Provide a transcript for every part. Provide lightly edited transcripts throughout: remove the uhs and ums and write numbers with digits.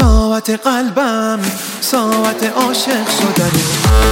ساعت قلبم ساعت عاشق شدنه.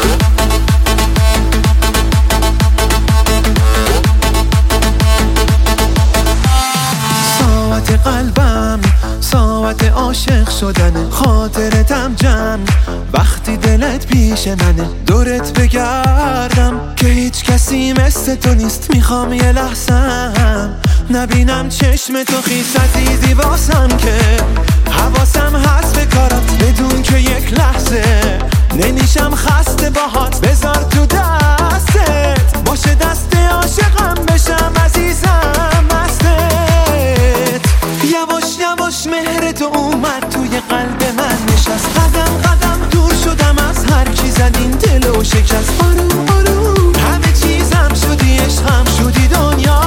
ساعت قلبم ساعت عاشق شدنه. خاطرتم جمع وقتی دلت پیش منه. دورت بگردم که هیچ کسی مثل تو نیست. میخوام یه لحظم نبینم چشم تو خیس عزیزی واسم که حواسم هست به کارات بدون که یک لحظه نمیشم خسته باهات. بذار تو دستت باشه دست عاشقم بشم عزیزم مستت. یواش یواش مهر تو اومد توی قلب من نشست. قدم قدم دور شدم از هر کی زد این دلو شکست. آروم آروم همه چیزم شدی عشقم شدی دنیا.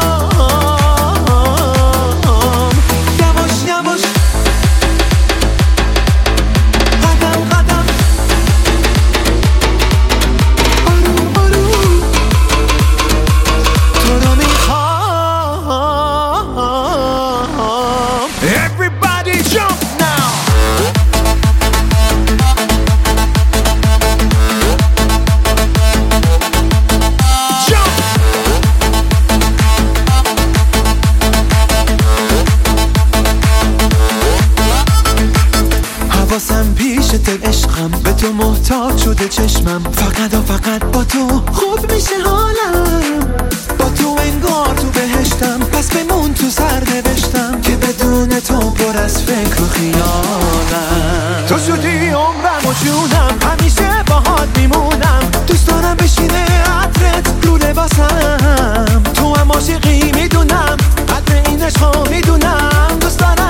حواسم پیشت عشقم به تو محتاج شده چشمم. فقط و فقط با تو خوب میشه حالم. با تو انگار تو بهشتم پس بمون تو سر نوشتم که بدون تو پر از فکر و خیالم. تو شدی عمرم و جونم همیشه باهات میمونم. دوست دارم بشینه عطرت رو لباسم. تو هم عاشقی میدونم قدر این عشقو میدونم. دوست دارم